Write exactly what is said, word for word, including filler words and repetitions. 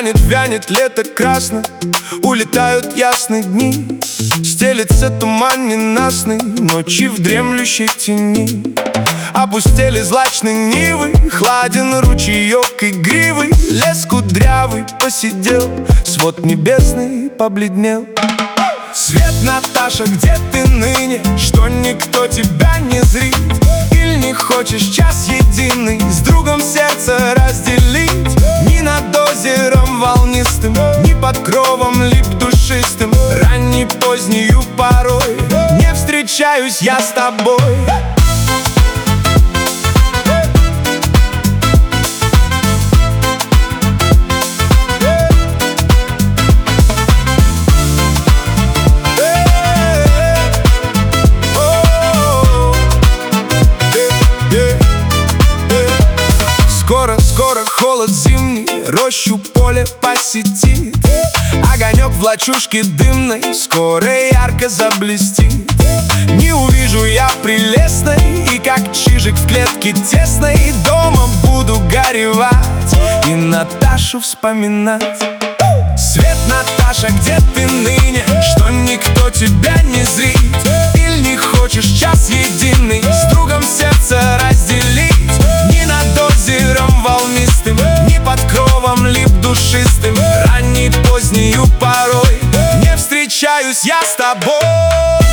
Вянет, вянет лето красно, улетают ясные дни. Стелется туман ненастный, ночи в дремлющей тени. Опустели злачные нивы, хладен ручеек игривый. Лес кудрявый посидел, свод небесный побледнел. Свет, Наташа, где ты ныне, что никто тебя не зрит? Или не хочешь час единый с другом сердце разделить? Ни над озером волнистым, ни под кровом лип душистым, ранней позднею порой не встречаюсь я с тобой. Скоро, скоро холод зимний рощу поле посетит. Огонек в лачушке дымной скоро ярко заблестит. Не увижу я прелестной, и как чижик в клетке тесной дома буду горевать и Наташу вспоминать. Свет, Наташа, где ты ныне, что никто тебя не зрит? Или не хочешь час единый с другом сердце разделить? Ни над озером волнистым, ни под кровом лип душистым, ранней позднею порой не встречаюсь я с тобой.